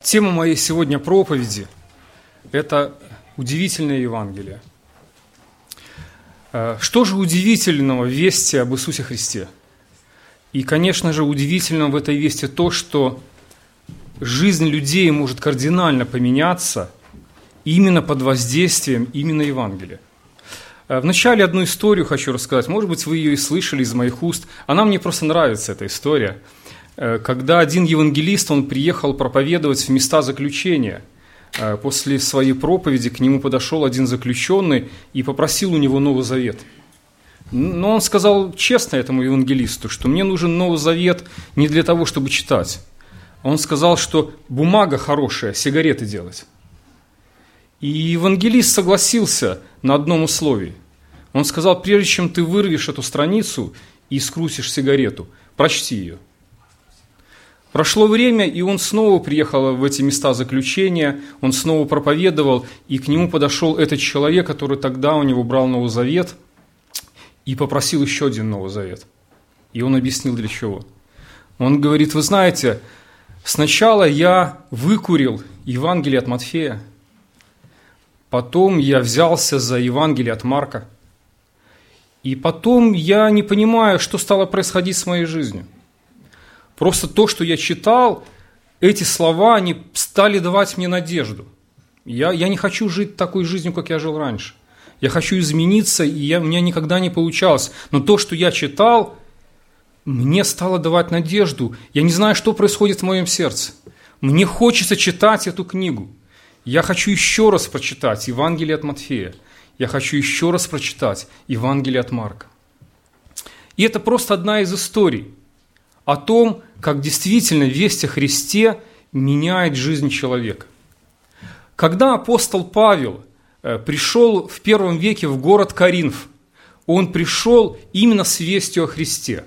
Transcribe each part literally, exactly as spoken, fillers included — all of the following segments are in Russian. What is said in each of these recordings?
Тема моей сегодня проповеди – это удивительное Евангелие. Что же удивительного в вести об Иисусе Христе? И, конечно же, удивительно в этой вести то, что жизнь людей может кардинально поменяться именно под воздействием именно Евангелия. Вначале одну историю хочу рассказать. Может быть, вы ее и слышали из моих уст. Она мне просто нравится, эта история. Когда один евангелист, он приехал проповедовать в места заключения. После своей проповеди к нему подошел один заключенный и попросил у него Новый Завет. Но он сказал честно этому евангелисту, что мне нужен Новый Завет не для того, чтобы читать. Он сказал, что бумага хорошая, сигареты делать. И евангелист согласился на одном условии. Он сказал: прежде чем ты вырвешь эту страницу и скрутишь сигарету, прочти ее. Прошло время, и он снова приехал в эти места заключения, он снова проповедовал, и к нему подошел этот человек, который тогда у него брал Новый Завет, и попросил еще один Новый Завет. И он объяснил, для чего. Он говорит: вы знаете, сначала я выкурил Евангелие от Матфея, потом я взялся за Евангелие от Марка, и потом я не понимаю, что стало происходить с моей жизнью. Просто то, что я читал, эти слова, они стали давать мне надежду. Я, я не хочу жить такой жизнью, как я жил раньше. Я хочу измениться, и я, у меня никогда не получалось. Но то, что я читал, мне стало давать надежду. Я не знаю, что происходит в моем сердце. Мне хочется читать эту книгу. Я хочу еще раз прочитать Евангелие от Матфея. Я хочу еще раз прочитать Евангелие от Марка. И это просто одна из историй о том, как действительно весть о Христе меняет жизнь человека. Когда апостол Павел пришел в первом веке в город Коринф, он пришел именно с вестью о Христе.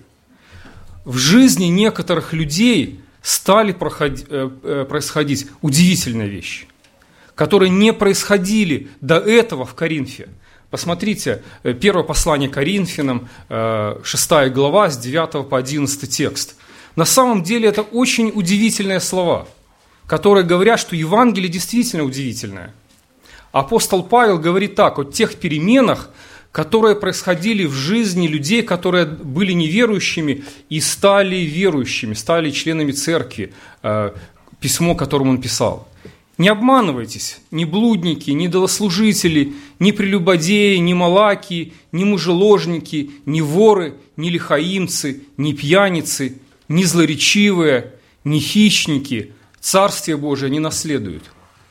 В жизни некоторых людей стали происходить удивительные вещи, которые не происходили до этого в Коринфе. Посмотрите, первое послание Коринфянам, шестая глава, с девятого по одиннадцатый текст. На самом деле это очень удивительные слова, которые говорят, что Евангелие действительно удивительное. Апостол Павел говорит так о тех переменах, которые происходили в жизни людей, которые были неверующими и стали верующими, стали членами церкви, письмо, которым он писал. Не обманывайтесь, ни блудники, ни идолослужители, ни прелюбодеи, ни малаки, ни мужеложники, ни воры, ни лихаимцы, ни пьяницы, ни злоречивые, ни хищники Царствие Божие не наследуют.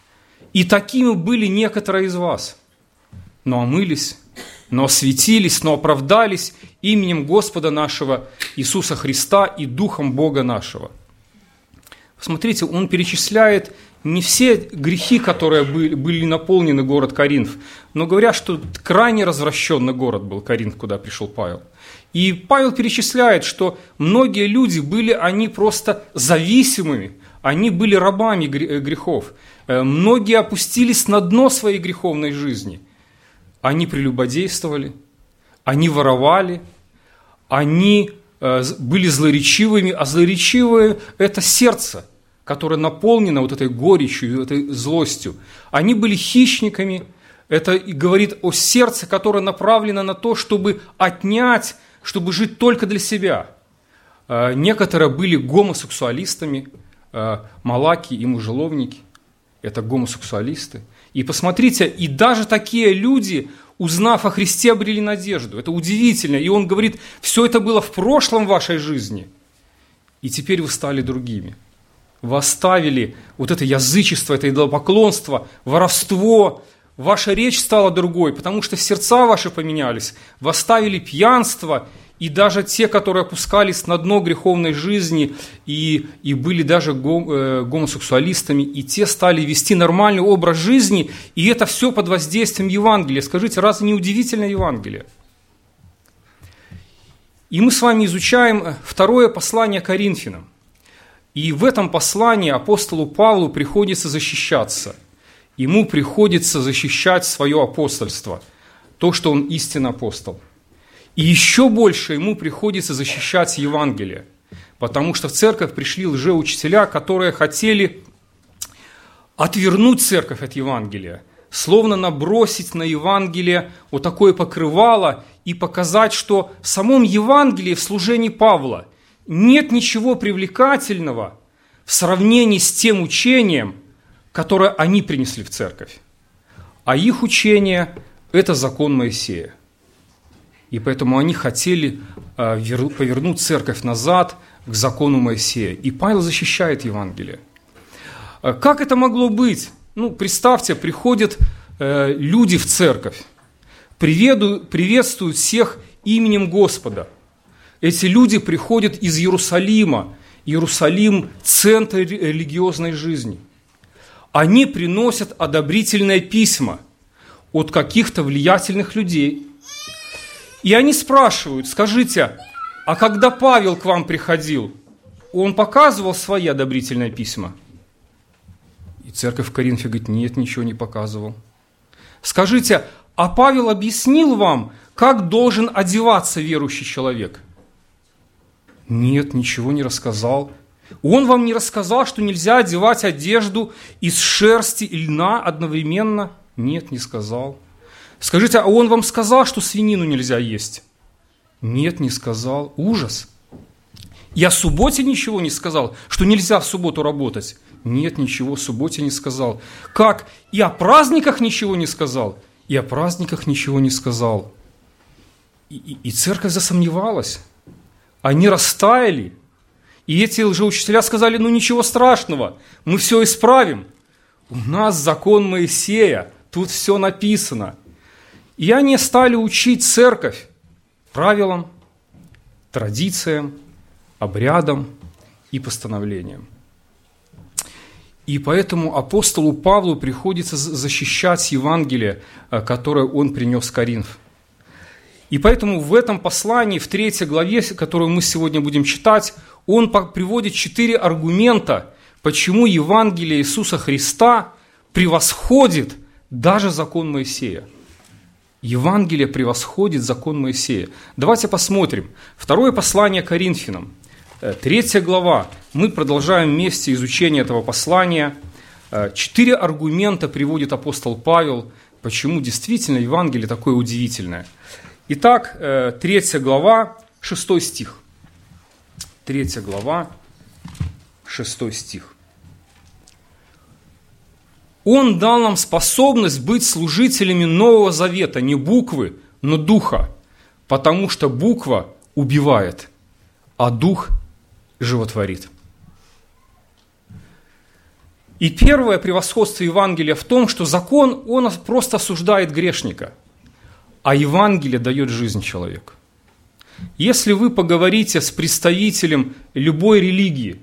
И такими были некоторые из вас, но омылись, но осветились, но оправдались именем Господа нашего Иисуса Христа и Духом Бога нашего. Посмотрите, он перечисляет не все грехи, которые были, были наполнены город Коринф, но говорят, что крайне развращенный город был Коринф, куда пришел Павел. И Павел перечисляет, что многие люди были, они просто зависимыми, они были рабами грехов. Многие опустились на дно своей греховной жизни. Они прелюбодействовали, они воровали, они были злоречивыми, а злоречивые – это сердце, которое наполнено вот этой горечью, этой злостью. Они были хищниками. Это говорит о сердце, которое направлено на то, чтобы отнять, чтобы жить только для себя. Некоторые были гомосексуалистами, малаки и мужеловники. Это гомосексуалисты. И посмотрите, и даже такие люди, узнав о Христе, обрели надежду. Это удивительно. И он говорит, все это было в прошлом вашей жизни, и теперь вы стали другими. Вы оставили вот это язычество, это идолопоклонство, воровство. Ваша речь стала другой, потому что сердца ваши поменялись. Вы оставили пьянство, и даже те, которые опускались на дно греховной жизни и, и были даже гомосексуалистами, и те стали вести нормальный образ жизни, и это все под воздействием Евангелия. Скажите, разве не удивительное Евангелие? И мы с вами изучаем второе послание Коринфянам. И в этом послании апостолу Павлу приходится защищаться. Ему приходится защищать свое апостольство, то, что он истинный апостол. И еще больше ему приходится защищать Евангелие, потому что в церковь пришли лжеучителя, которые хотели отвернуть церковь от Евангелия, словно набросить на Евангелие вот такое покрывало и показать, что в самом Евангелии, в служении Павла, нет ничего привлекательного в сравнении с тем учением, которое они принесли в церковь. А их учение – это закон Моисея. И поэтому они хотели повернуть церковь назад к закону Моисея. И Павел защищает Евангелие. Как это могло быть? Ну, представьте, приходят э, люди в церковь, приветствуют всех именем Господа. Эти люди приходят из Иерусалима. Иерусалим – центр религиозной жизни. Они приносят одобрительные письма от каких-то влиятельных людей. И они спрашивают: скажите, а когда Павел к вам приходил, он показывал свои одобрительные письма? И церковь в Коринфе говорит: нет, ничего не показывал. Скажите, а Павел объяснил вам, как должен одеваться верующий человек? Нет, ничего не рассказал. Он вам не рассказал, что нельзя одевать одежду из шерсти и льна одновременно? Нет, не сказал. Скажите, а он вам сказал, что свинину нельзя есть? Нет, не сказал. Ужас. И о субботе ничего не сказал, что нельзя в субботу работать? Нет, ничего о субботе не сказал. Как? И о праздниках ничего не сказал? И о праздниках ничего не сказал. И, и, и церковь засомневалась. Они растаяли. И эти лжеучителя сказали: ну ничего страшного, мы все исправим. У нас закон Моисея, тут все написано. И они стали учить церковь правилам, традициям, обрядам и постановлениям. И поэтому апостолу Павлу приходится защищать Евангелие, которое он принес в Коринф. И поэтому в этом послании, в третьей главе, которую мы сегодня будем читать, он приводит четыре аргумента, почему Евангелие Иисуса Христа превосходит даже закон Моисея. Евангелие превосходит закон Моисея. Давайте посмотрим. Второе послание Коринфянам, третья глава. Мы продолжаем вместе изучение этого послания. Четыре аргумента приводит апостол Павел, почему действительно Евангелие такое удивительное. Итак, третья глава, шестой стих. Третья глава, шестой стих. Он дал нам способность быть служителями Нового Завета, не буквы, но духа, потому что буква убивает, а дух животворит. И первое превосходство Евангелия в том, что закон, он просто осуждает грешника, а Евангелие дает жизнь человеку. Если вы поговорите с представителем любой религии,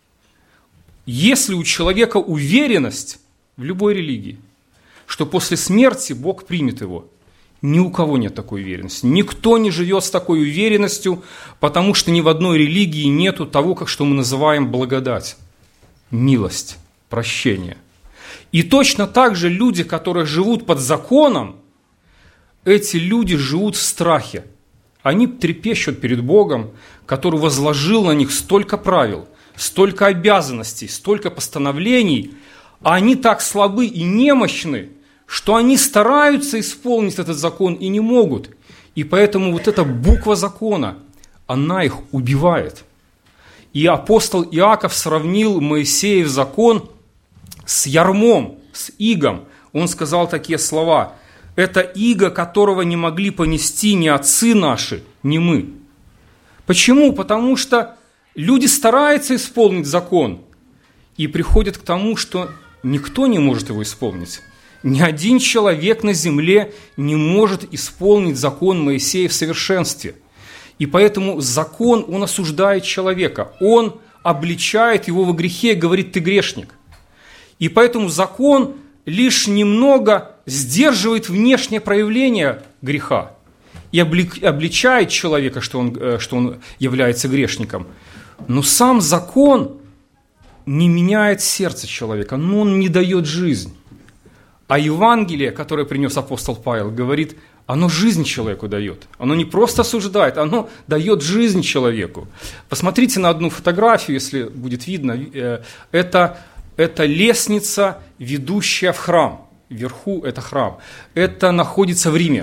если у человека уверенность в любой религии, что после смерти Бог примет его, ни у кого нет такой уверенности. Никто не живет с такой уверенностью, потому что ни в одной религии нету того, как что мы называем благодать, милость, прощение. И точно так же люди, которые живут под законом, эти люди живут в страхе. Они трепещут перед Богом, который возложил на них столько правил, столько обязанностей, столько постановлений, а они так слабы и немощны, что они стараются исполнить этот закон и не могут. И поэтому вот эта буква закона, она их убивает. И апостол Иаков сравнил Моисеев закон с ярмом, с игом. Он сказал такие слова: это иго, которого не могли понести ни отцы наши, ни мы. Почему? Потому что люди стараются исполнить закон и приходят к тому, что никто не может его исполнить. Ни один человек на земле не может исполнить закон Моисея в совершенстве. И поэтому закон, он осуждает человека, он обличает его во грехе и говорит: ты грешник. И поэтому закон лишь немного сдерживает внешнее проявление греха и обличает человека, что он, что он является грешником. Но сам закон не меняет сердце человека, но он не дает жизнь. А Евангелие, которое принес апостол Павел, говорит, оно жизнь человеку дает. Оно не просто осуждает, оно дает жизнь человеку. Посмотрите на одну фотографию, если будет видно. Это, это лестница, ведущая в храм. Вверху это храм. Это находится в Риме.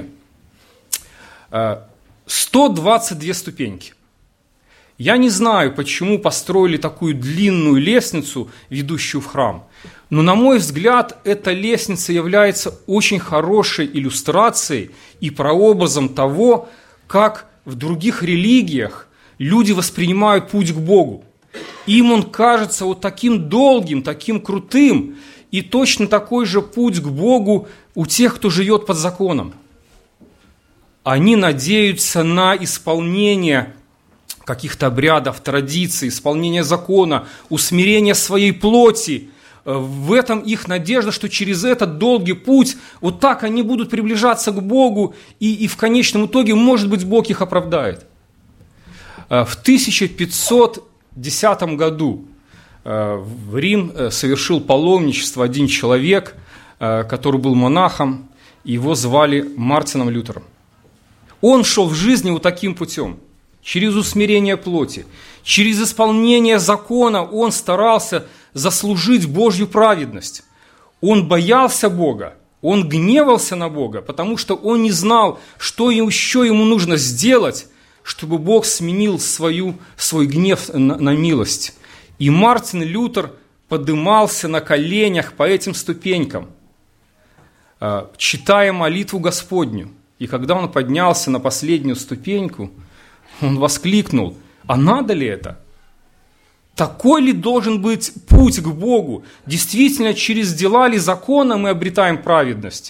сто двадцать две ступеньки. Я не знаю, почему построили такую длинную лестницу, ведущую в храм. Но, на мой взгляд, эта лестница является очень хорошей иллюстрацией и прообразом того, как в других религиях люди воспринимают путь к Богу. Им он кажется вот таким долгим, таким крутым, и точно такой же путь к Богу у тех, кто живет под законом. Они надеются на исполнение каких-то обрядов, традиций, исполнение закона, усмирение своей плоти. В этом их надежда, что через этот долгий путь вот так они будут приближаться к Богу, и, и в конечном итоге, может быть, Бог их оправдает. В тысяча пятьсот десятом году в Рим совершил паломничество один человек, который был монахом, его звали Мартином Лютером. Он шел в жизни вот таким путем, через усмирение плоти, через исполнение закона он старался заслужить Божью праведность. Он боялся Бога, он гневался на Бога, потому что он не знал, что еще ему нужно сделать, чтобы Бог сменил свою, свой гнев на, на милость. И Мартин Лютер подымался на коленях по этим ступенькам, читая молитву Господню. И когда он поднялся на последнюю ступеньку, он воскликнул: а надо ли это? Такой ли должен быть путь к Богу? Действительно, через дела ли закона мы обретаем праведность?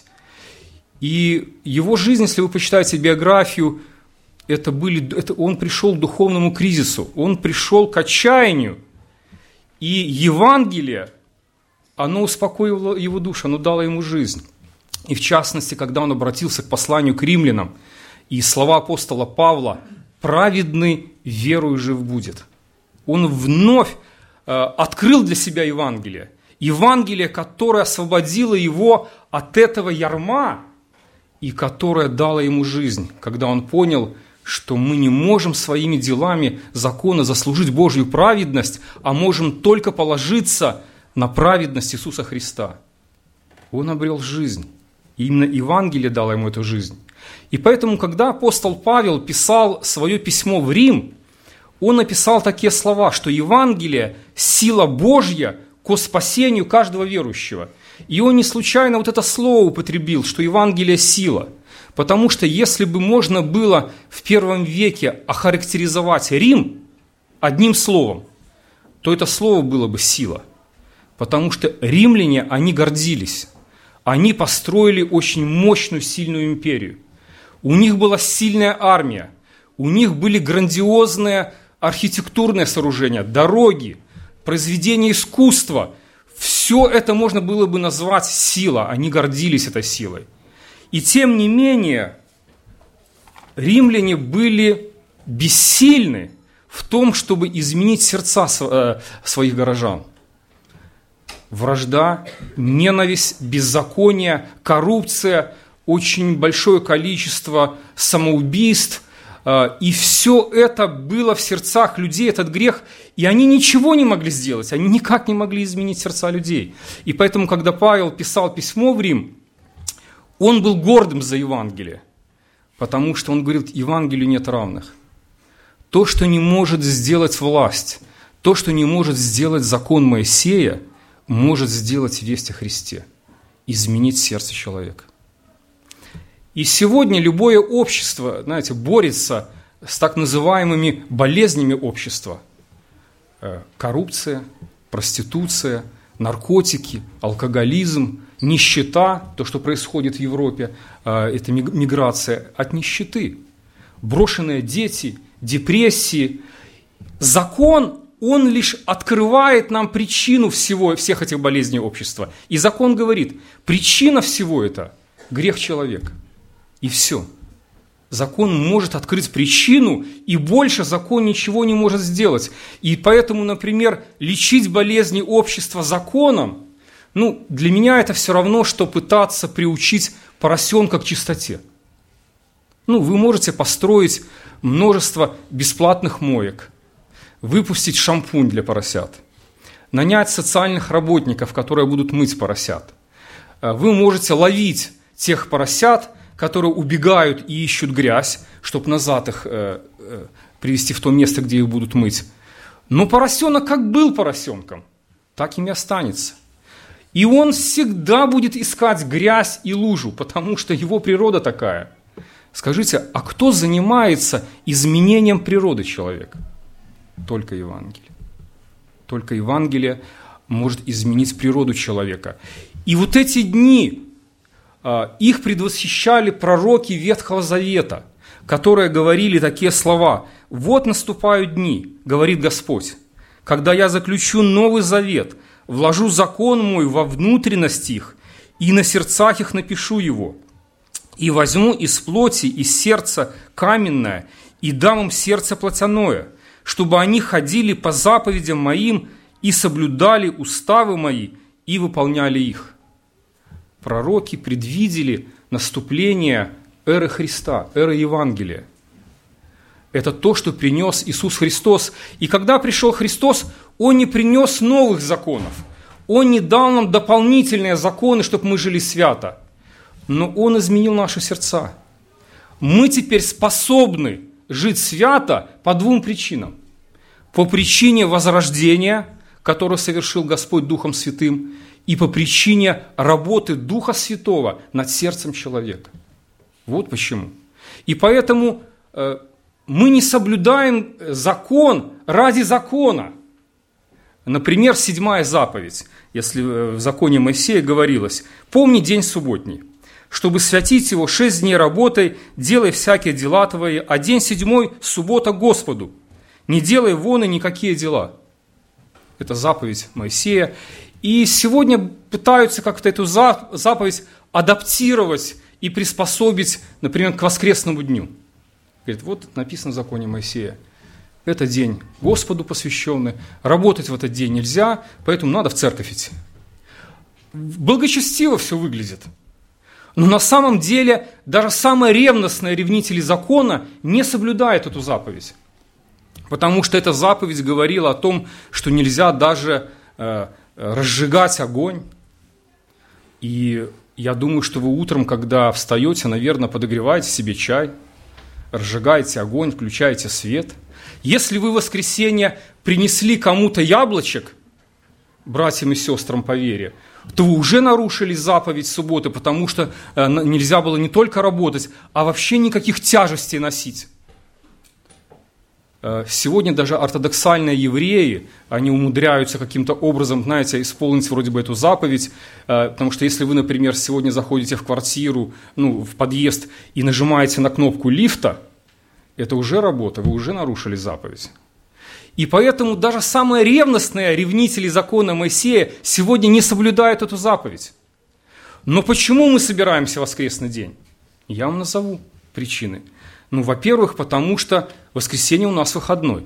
И его жизнь, если вы почитаете биографию, это были, это, он пришел к духовному кризису, он пришел к отчаянию. И Евангелие, оно успокоило его душу, оно дало ему жизнь. И в частности, когда он обратился к посланию к римлянам, и слова апостола Павла: «Праведный верою жив будет». Он вновь э, открыл для себя Евангелие. Евангелие, которое освободило его от этого ярма и которое дало ему жизнь, когда он понял, что мы не можем своими делами закона заслужить Божью праведность, а можем только положиться на праведность Иисуса Христа. Он обрел жизнь. И именно Евангелие дало ему эту жизнь. И поэтому, когда апостол Павел писал свое письмо в Рим, он написал такие слова, что Евангелие – сила Божья ко спасению каждого верующего. И он не случайно вот это слово употребил, что Евангелие – сила. Потому что если бы можно было в первом веке охарактеризовать Рим одним словом, то это слово было бы сила. Потому что римляне, они гордились. Они построили очень мощную, сильную империю. У них была сильная армия, у них были грандиозные архитектурные сооружения, дороги, произведения искусства. Все это можно было бы назвать сила, они гордились этой силой. И тем не менее, римляне были бессильны в том, чтобы изменить сердца своих горожан. Вражда, ненависть, беззаконие, коррупция, очень большое количество самоубийств. И все это было в сердцах людей, этот грех, и они ничего не могли сделать, они никак не могли изменить сердца людей. И поэтому, когда Павел писал письмо в Рим, он был гордым за Евангелие, потому что он говорит: Евангелию нет равных. То, что не может сделать власть, то, что не может сделать закон Моисея, может сделать весть о Христе, изменить сердце человека. И сегодня любое общество, знаете, борется с так называемыми болезнями общества. Коррупция, проституция, наркотики, алкоголизм, нищета, то, что происходит в Европе, это миграция от нищеты, брошенные дети, депрессии. Закон, он лишь открывает нам причину всего, всех этих болезней общества. И закон говорит, причина всего это – грех человека. И все. Закон может открыть причину, и больше закон ничего не может сделать. И поэтому, например, лечить болезни общества законом, ну, для меня это все равно, что пытаться приучить поросенка к чистоте. Ну, вы можете построить множество бесплатных моек, выпустить шампунь для поросят, нанять социальных работников, которые будут мыть поросят. Вы можете ловить тех поросят, которые убегают и ищут грязь, чтобы назад их э, э, привести в то место, где их будут мыть. Но поросенок как был поросенком, так им и останется. И он всегда будет искать грязь и лужу, потому что его природа такая. Скажите, а кто занимается изменением природы человека? Только Евангелие. Только Евангелие может изменить природу человека. И вот эти дни, их предвосхищали пророки Ветхого Завета, которые говорили такие слова: «Вот наступают дни, говорит Господь, когда я заключу новый завет, вложу закон мой во внутренность их, и на сердцах их напишу его, и возьму из плоти, из сердца каменное, и дам им сердце плотяное, чтобы они ходили по заповедям моим и соблюдали уставы мои и выполняли их». Пророки предвидели наступление эры Христа, эры Евангелия. Это то, что принес Иисус Христос. И когда пришел Христос, Он не принес новых законов. Он не дал нам дополнительные законы, чтобы мы жили свято. Но Он изменил наши сердца. Мы теперь способны жить свято по двум причинам. По причине возрождения, которое совершил Господь Духом Святым, и по причине работы Духа Святого над сердцем человека. Вот почему. И поэтому э, мы не соблюдаем закон ради закона. Например, седьмая заповедь, если в законе Моисея говорилось: «Помни день субботний, чтобы святить его шесть дней работой, делай всякие дела твои, а день седьмой – суббота Господу, не делай вон и никакие дела». Это заповедь Моисея. И сегодня пытаются как-то эту заповедь адаптировать и приспособить, например, к воскресному дню. Говорит, вот написано в законе Моисея: это день Господу посвященный, работать в этот день нельзя, поэтому надо в церковь идти. Благочестиво все выглядит. Но на самом деле даже самые ревностные ревнители закона не соблюдают эту заповедь. Потому что эта заповедь говорила о том, что нельзя даже э, разжигать огонь. И я думаю, что вы утром, когда встаете, наверное, подогреваете себе чай, разжигаете огонь, включаете свет. Если вы в воскресенье принесли кому-то яблочек, братьям и сестрам по вере, то вы уже нарушили заповедь субботы, потому что нельзя было не только работать, а вообще никаких тяжестей носить. Сегодня даже ортодоксальные евреи, они умудряются каким-то образом, знаете, исполнить вроде бы эту заповедь, потому что если вы, например, сегодня заходите в квартиру, ну, в подъезд и нажимаете на кнопку лифта, это уже работа, вы уже нарушили заповедь. И поэтому даже самые ревностные ревнители закона Моисея сегодня не соблюдают эту заповедь. Но почему мы собираемся в воскресный день? Я вам назову причины. Ну, во-первых, потому что воскресенье у нас выходной.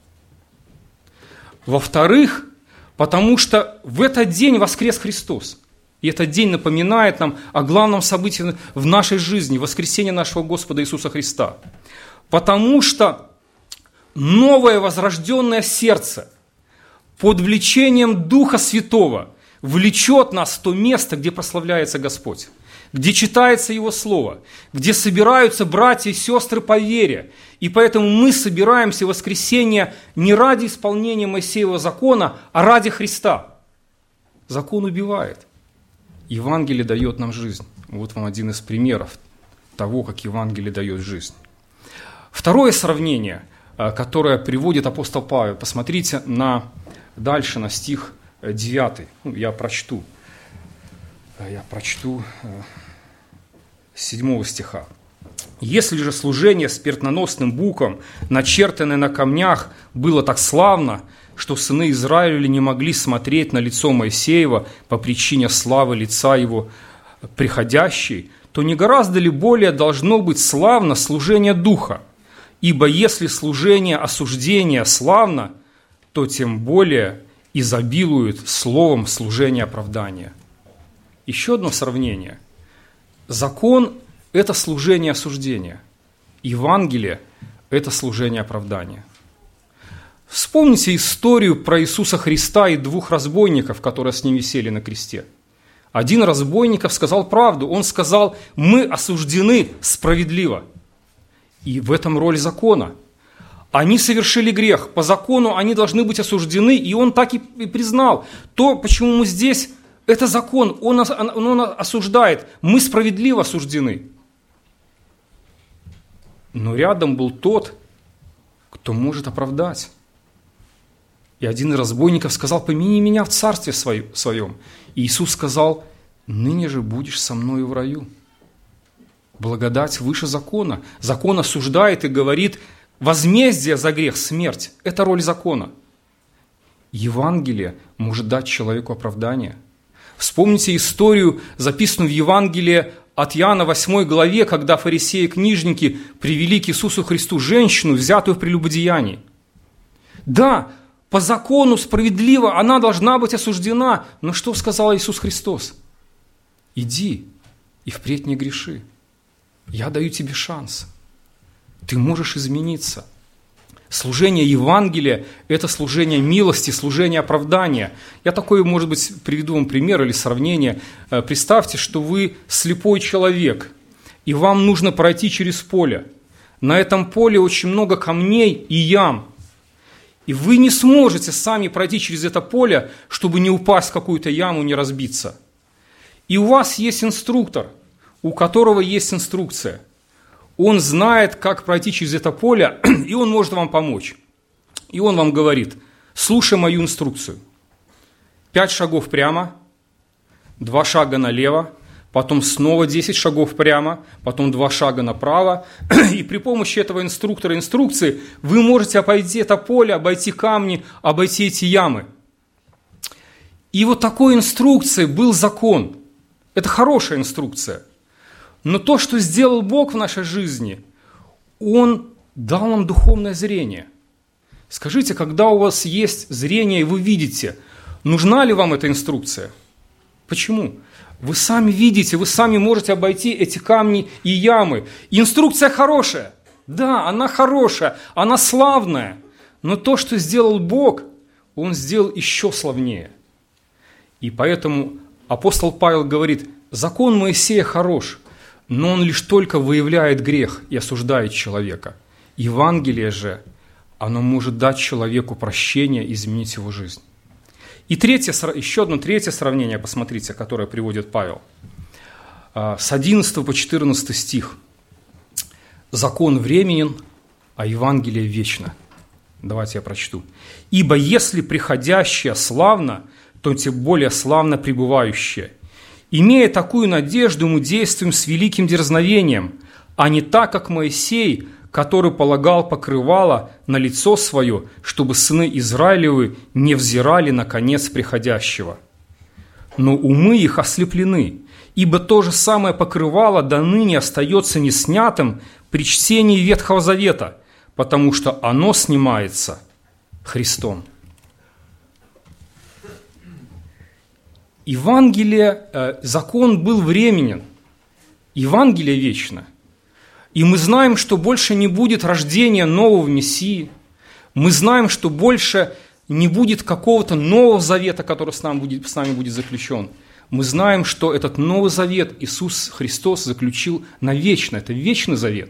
Во-вторых, потому что в этот день воскрес Христос. И этот день напоминает нам о главном событии в нашей жизни, воскресение нашего Господа Иисуса Христа. Потому что новое возрожденное сердце под влечением Духа Святого влечет нас в то место, где прославляется Господь, где читается Его Слово, где собираются братья и сестры по вере. И поэтому мы собираемся в воскресенье не ради исполнения Моисеева закона, а ради Христа. Закон убивает. Евангелие дает нам жизнь. Вот вам один из примеров того, как Евангелие дает жизнь. Второе сравнение, которое приводит апостол Павел. Посмотрите на, дальше на стих девятый. Ну, я прочту. Я прочту с седьмого стиха. «Если же служение смертоносным буком, начертанное на камнях, было так славно, что сыны Израиля не могли смотреть на лицо Моисеева по причине славы лица его приходящей, то не гораздо ли более должно быть славно служение духа? Ибо если служение осуждения славно, то тем более изобилует словом служение оправдания». Еще одно сравнение. Закон – это служение осуждения. Евангелие – это служение оправдания. Вспомните историю про Иисуса Христа и двух разбойников, которые с ним висели на кресте. Один разбойников сказал правду. Он сказал: мы осуждены справедливо. И в этом роль закона. Они совершили грех. По закону они должны быть осуждены. И он так и признал. То, почему мы здесь, это закон. Он, он осуждает. Мы справедливо осуждены. Но рядом был тот, кто может оправдать. И один из разбойников сказал: помяни меня в царстве своем. И Иисус сказал: ныне же будешь со мною в раю. Благодать выше закона. Закон осуждает и говорит: возмездие за грех – смерть. Это роль закона. Евангелие может дать человеку оправдание. Вспомните историю, записанную в Евангелии от Иоанна восьмой главе, когда фарисеи и книжники привели к Иисусу Христу женщину, взятую в прелюбодеянии. Да, по закону справедливо она должна быть осуждена. Но что сказал Иисус Христос? Иди и впредь не греши. Я даю тебе шанс. Ты можешь измениться. Служение Евангелия – это служение милости, служение оправдания. Я такой, может быть, приведу вам пример или сравнение. Представьте, что вы слепой человек, и вам нужно пройти через поле. На этом поле очень много камней и ям. И вы не сможете сами пройти через это поле, чтобы не упасть в какую-то яму, не разбиться. И у вас есть инструктор, у которого есть инструкция. Он знает, как пройти через это поле, и он может вам помочь. И он вам говорит: слушай мою инструкцию. Пять шагов прямо, два шага налево, потом снова десять шагов прямо, потом два шага направо. И при помощи этого инструктора инструкции вы можете обойти это поле, обойти камни, обойти эти ямы. И вот такой инструкцией был закон. Это хорошая инструкция. Но то, что сделал Бог в нашей жизни, Он дал нам духовное зрение. Скажите, когда у вас есть зрение, и вы видите, нужна ли вам эта инструкция? Почему? Вы сами видите, вы сами можете обойти эти камни и ямы. И инструкция хорошая. Да, она хорошая, она славная. Но то, что сделал Бог, Он сделал еще славнее. И поэтому апостол Павел говорит: закон Моисея хорош, но он лишь только выявляет грех и осуждает человека. Евангелие же, оно может дать человеку прощение и изменить его жизнь. И третье, еще одно третье сравнение, посмотрите, которое приводит Павел. С одиннадцатого по четырнадцатый стих. «Закон временен, а Евангелие вечно». Давайте я прочту. «Ибо если приходящее славно, то тем более славно пребывающее. Имея такую надежду, мы действуем с великим дерзновением, а не так, как Моисей, который полагал покрывало на лицо свое, чтобы сыны Израилевы не взирали на конец приходящего. Но умы их ослеплены, ибо то же самое покрывало до ныне остается неснятым при чтении Ветхого Завета, потому что оно снимается Христом». Евангелие, закон был временен, Евангелие вечно. И мы знаем, что больше не будет рождения нового Мессии. Мы знаем, что больше не будет какого-то нового завета, который с нами будет, с нами будет заключен. Мы знаем, что этот новый завет Иисус Христос заключил навечно. Это вечный завет.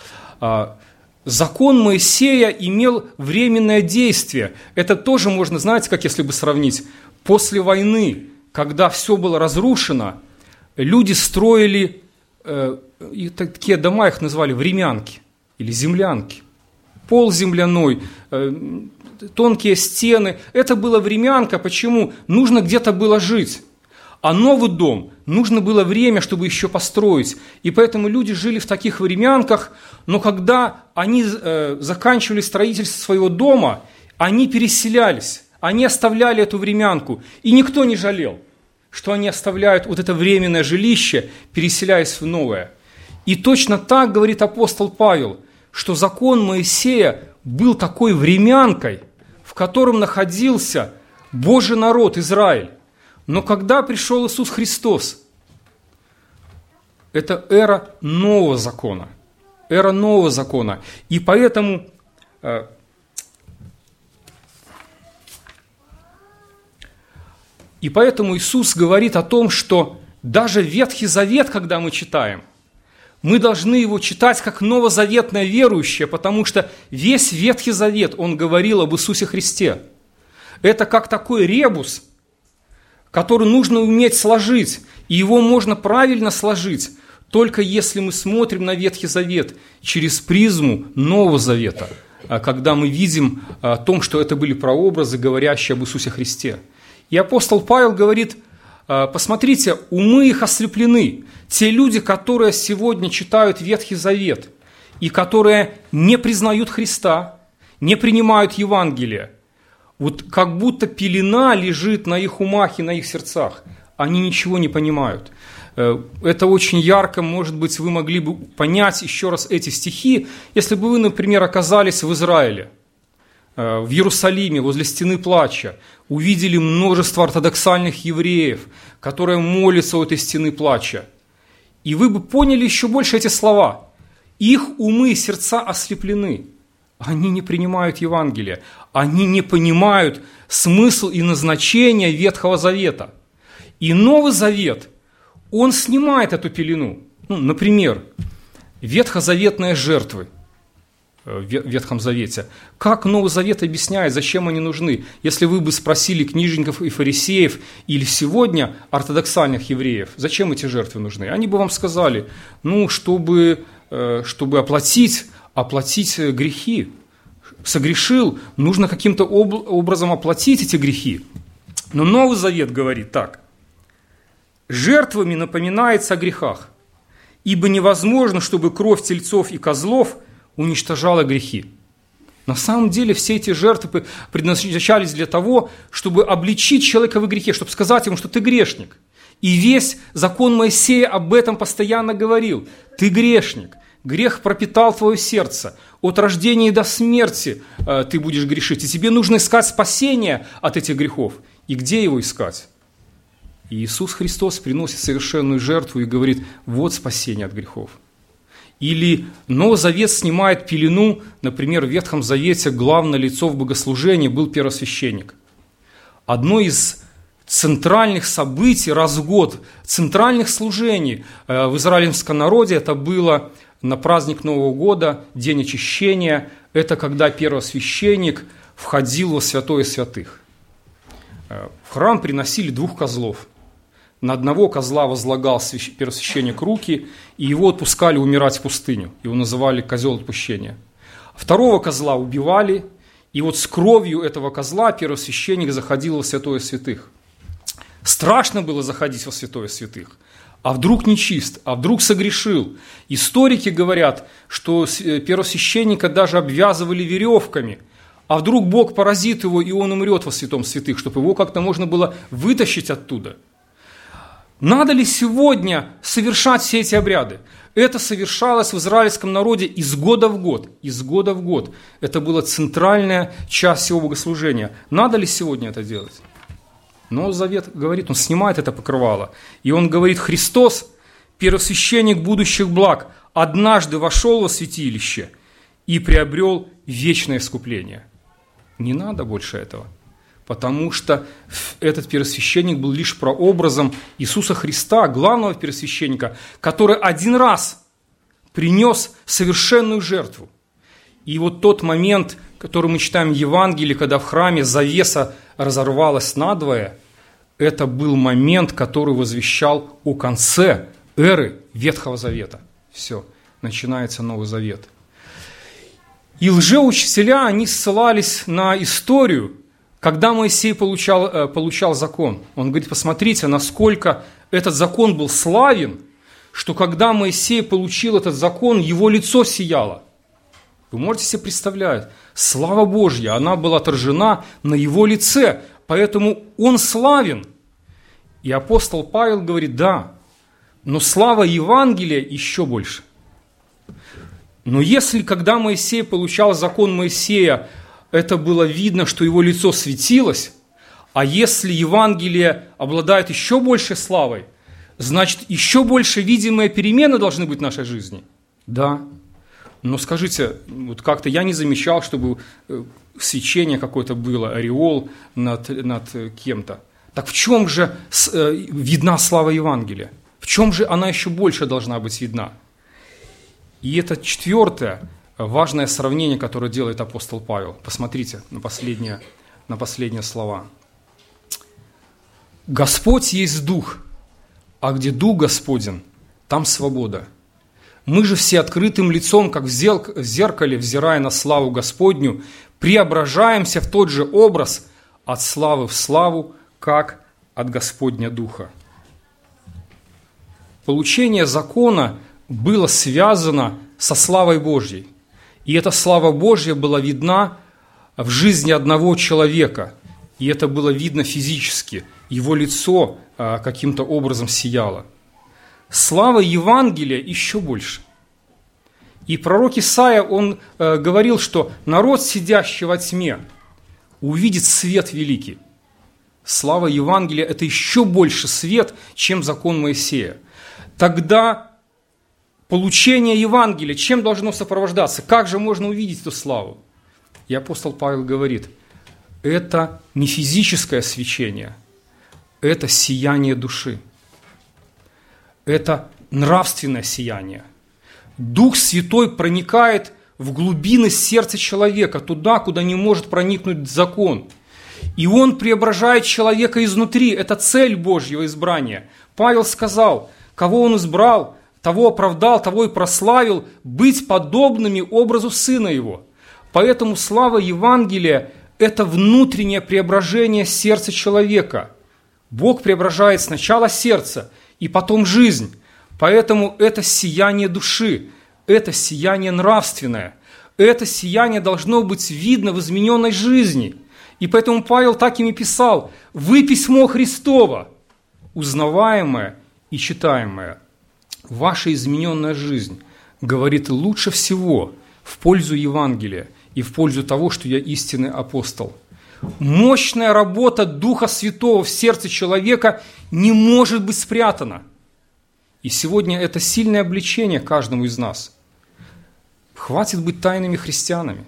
Закон Моисея имел временное действие. Это тоже можно, знаете, как если бы сравнить, после войны, когда все было разрушено, люди строили, э, и такие дома их называли времянки или землянки. Пол земляной, э, тонкие стены. Это была времянка. Почему? Нужно где-то было жить. А новый дом нужно было время, чтобы еще построить. И поэтому люди жили в таких времянках, но когда они э, заканчивали строительство своего дома, они переселялись. Они оставляли эту времянку, и никто не жалел, что они оставляют вот это временное жилище, переселяясь в новое. И точно так говорит апостол Павел, что закон Моисея был такой времянкой, в котором находился Божий народ Израиль. Но когда пришел Иисус Христос, это эра нового закона, эра нового закона. И поэтому И поэтому Иисус говорит о том, что даже Ветхий Завет, когда мы читаем, мы должны его читать как новозаветное верующее, потому что весь Ветхий Завет, он говорил об Иисусе Христе. Это как такой ребус, который нужно уметь сложить, и его можно правильно сложить, только если мы смотрим на Ветхий Завет через призму Нового Завета, когда мы видим о том, что это были прообразы, говорящие об Иисусе Христе. И апостол Павел говорит: посмотрите, умы их ослеплены. Те люди, которые сегодня читают Ветхий Завет и которые не признают Христа, не принимают Евангелие, вот как будто пелена лежит на их умах и на их сердцах. Они ничего не понимают. Это очень ярко, может быть, вы могли бы понять еще раз эти стихи, если бы вы, например, оказались в Израиле, в Иерусалиме, возле стены плача, увидели множество ортодоксальных евреев, которые молятся у этой стены плача. И вы бы поняли еще больше эти слова. Их умы и сердца ослеплены. Они не принимают Евангелие. Они не понимают смысл и назначение Ветхого Завета. И Новый Завет, он снимает эту пелену. Ну, например, ветхозаветные жертвы в Ветхом Завете. Как Новый Завет объясняет, зачем они нужны? Если вы бы спросили книжников и фарисеев, или сегодня ортодоксальных евреев, зачем эти жертвы нужны? Они бы вам сказали, ну, чтобы, чтобы оплатить, оплатить грехи. Согрешил, нужно каким-то образом оплатить эти грехи. Но Новый Завет говорит так: жертвами напоминается о грехах, ибо невозможно, чтобы кровь тельцов и козлов уничтожала грехи. На самом деле все эти жертвы предназначались для того, чтобы обличить человека в грехе, чтобы сказать ему, что ты грешник. И весь закон Моисея об этом постоянно говорил. Ты грешник, грех пропитал твое сердце, от рождения до смерти э, ты будешь грешить, и тебе нужно искать спасение от этих грехов. И где его искать? И Иисус Христос приносит совершенную жертву и говорит: вот спасение от грехов. Или Новый Завет снимает пелену, например, в Ветхом Завете главное лицо в богослужении был первосвященник. Одно из центральных событий раз в год, центральных служений в израильском народе, это было на праздник Нового года, День очищения. Это когда первосвященник входил во святое святых. В храм приносили двух козлов. На одного козла возлагал первосвященник руки, и его отпускали умирать в пустыню. Его называли козел отпущения. Второго козла убивали, и вот с кровью этого козла первосвященник заходил во святое святых. Страшно было заходить во святое святых. А вдруг нечист, а вдруг согрешил. Историки говорят, что первосвященника даже обвязывали веревками. А вдруг Бог поразит его, и он умрет во святом святых, чтобы его как-то можно было вытащить оттуда. Надо ли сегодня совершать все эти обряды? Это совершалось в израильском народе из года в год. Из года в год. Это была центральная часть всего богослужения. Надо ли сегодня это делать? Но Завет говорит, он снимает это покрывало. И он говорит: Христос, первосвященник будущих благ, однажды вошел во святилище и приобрел вечное искупление. Не надо больше этого. Потому что этот первосвященник был лишь прообразом Иисуса Христа, главного первосвященника, который один раз принес совершенную жертву. И вот тот момент, который мы читаем в Евангелии, когда в храме завеса разорвалась надвое, это был момент, который возвещал о конце эры Ветхого Завета. Все, начинается Новый Завет. И лжеучителя, они ссылались на историю, когда Моисей получал, получал закон. Он говорит: посмотрите, насколько этот закон был славен, что когда Моисей получил этот закон, его лицо сияло. Вы можете себе представлять, слава Божья, она была отражена на его лице, поэтому он славен. И апостол Павел говорит: да, но слава Евангелия еще больше. Но если, когда Моисей получал закон Моисея, это было видно, что его лицо светилось, а если Евангелие обладает еще большей славой, значит, еще больше видимые перемены должны быть в нашей жизни. Да. Но скажите, вот как-то я не замечал, чтобы свечение какое-то было, ореол над, над кем-то. Так в чем же видна слава Евангелия? В чем же она еще больше должна быть видна? И это четвертое важное сравнение, которое делает апостол Павел. Посмотрите на последние, на последние слова. «Господь есть Дух, а где Дух Господень, там свобода. Мы же все открытым лицом, как в зеркале, взирая на славу Господню, преображаемся в тот же образ от славы в славу, как от Господня Духа». Получение закона было связано со славой Божьей. И эта слава Божья была видна в жизни одного человека. И это было видно физически. Его лицо а, каким-то образом сияло. Слава Евангелия еще больше. И пророк Исаия, он э, говорил, что народ, сидящий во тьме, увидит свет великий. Слава Евангелия – это еще больше свет, чем закон Моисея. Тогда получение Евангелия чем должно сопровождаться? Как же можно увидеть эту славу? И апостол Павел говорит, это не физическое свечение, это сияние души. Это нравственное сияние. Дух Святой проникает в глубины сердца человека, туда, куда не может проникнуть закон. И он преображает человека изнутри. Это цель Божьего избрания. Павел сказал, кого он избрал, того оправдал, того и прославил, быть подобными образу Сына Его. Поэтому слава Евангелия – это внутреннее преображение сердца человека. Бог преображает сначала сердце, и потом жизнь. Поэтому это сияние души, это сияние нравственное, это сияние должно быть видно в измененной жизни. И поэтому Павел так им и писал: «Вы письмо Христово, узнаваемое и читаемое». Ваша измененная жизнь говорит лучше всего в пользу Евангелия и в пользу того, что я истинный апостол. Мощная работа Духа Святого в сердце человека не может быть спрятана. И сегодня это сильное обличение каждому из нас. Хватит быть тайными христианами.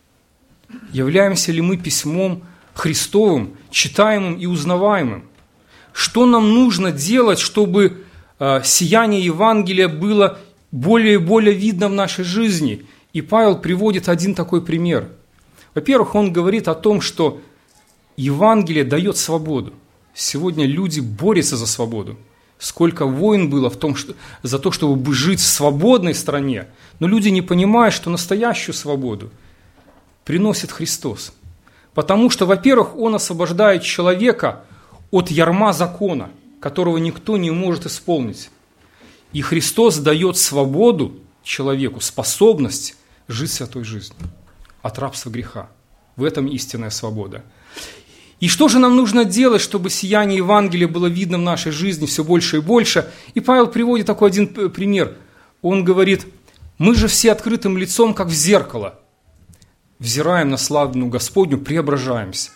Являемся ли мы письмом Христовым, читаемым и узнаваемым? Что нам нужно делать, чтобы э, сияние Евангелия было более и более видно в нашей жизни? И Павел приводит один такой пример. Во-первых, он говорит о том, что Евангелие дает свободу. Сегодня люди борются за свободу. Сколько войн было в том, что, за то, чтобы жить в свободной стране. Но люди не понимают, что настоящую свободу приносит Христос. Потому что, во-первых, Он освобождает человека от ярма закона, которого никто не может исполнить. И Христос дает свободу человеку, способность жить святой жизнью от рабства греха. В этом истинная свобода. И что же нам нужно делать, чтобы сияние Евангелия было видно в нашей жизни все больше и больше? И Павел приводит такой один пример. Он говорит: «Мы же все открытым лицом, как в зеркало, взираем на славу Господню, преображаемся».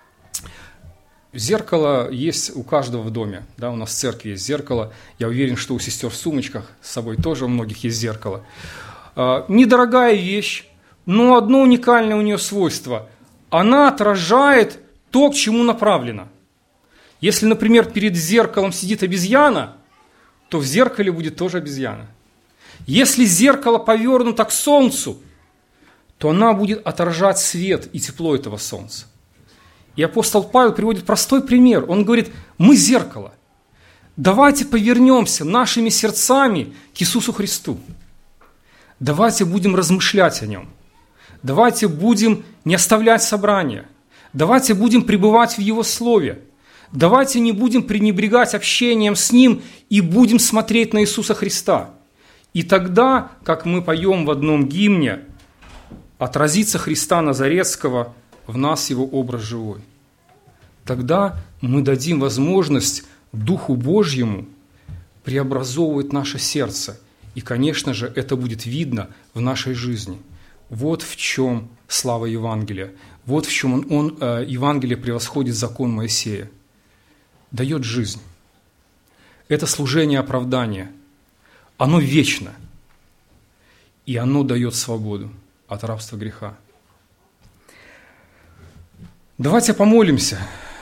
Зеркало есть у каждого в доме. Да, у нас в церкви есть зеркало. Я уверен, что у сестер в сумочках с собой тоже у многих есть зеркало. Недорогая вещь, но одно уникальное у нее свойство. Она отражает то, к чему направлено. Если, например, перед зеркалом сидит обезьяна, то в зеркале будет тоже обезьяна. Если зеркало повернуто к солнцу, то она будет отражать свет и тепло этого солнца. И апостол Павел приводит простой пример. Он говорит: мы зеркало. Давайте повернемся нашими сердцами к Иисусу Христу. Давайте будем размышлять о Нем. Давайте будем не оставлять собрания. Давайте будем пребывать в Его Слове. Давайте не будем пренебрегать общением с Ним и будем смотреть на Иисуса Христа. И тогда, как мы поем в одном гимне, отразится Христа Назаретского в нас Его образ живой. Тогда мы дадим возможность Духу Божьему преобразовывать наше сердце. И, конечно же, это будет видно в нашей жизни. Вот в чем слава Евангелия. Вот в чем он, он, э, Евангелие превосходит закон Моисея. Дает жизнь. Это служение оправдания. Оно вечно. И оно дает свободу от рабства греха. Давайте помолимся.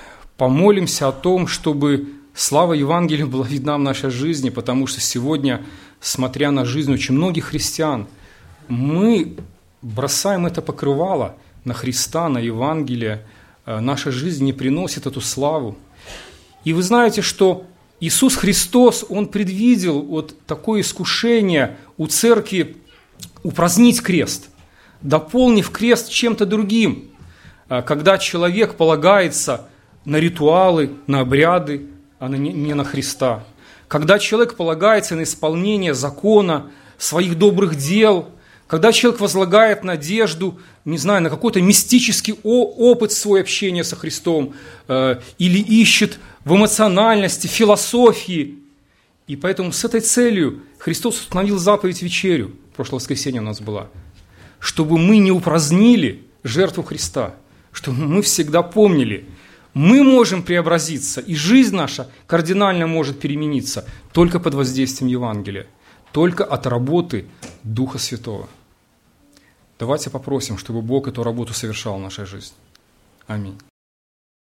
помолимся о том, чтобы слава Евангелия была видна в нашей жизни, потому что сегодня, смотря на жизнь очень многих христиан, мы бросаем это покрывало на Христа, на Евангелие. Наша жизнь не приносит эту славу. И вы знаете, что Иисус Христос, Он предвидел вот такое искушение у церкви упразднить крест, дополнив крест чем-то другим, когда человек полагается на ритуалы, на обряды, а не на Христа. Когда человек полагается на исполнение закона, своих добрых дел, когда человек возлагает надежду, не знаю, на какой-то мистический опыт свой общения со Христом, э, или ищет в эмоциональности, философии. И поэтому с этой целью Христос установил заповедь вечерю, прошлое воскресенье у нас была, чтобы мы не упразднили жертву Христа, чтобы мы всегда помнили, мы можем преобразиться, и жизнь наша кардинально может перемениться только под воздействием Евангелия, только от работы Духа Святого. Давайте попросим, чтобы Бог эту работу совершал в нашей жизни. Аминь.